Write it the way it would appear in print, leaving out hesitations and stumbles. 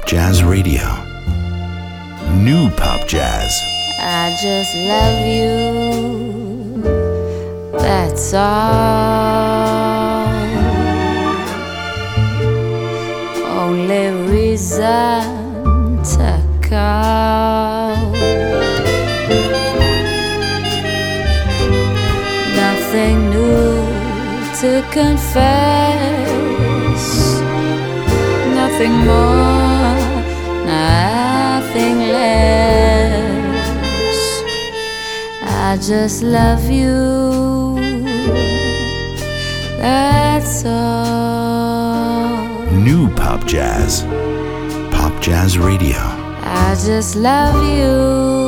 Jazz Radio. New Pop Jazz. I just love you, that's all. Only reason to call. Nothing new to confess, nothing more, nothing less. I just love you, that's all. New Pop Jazz. Pop Jazz Radio. I just love you.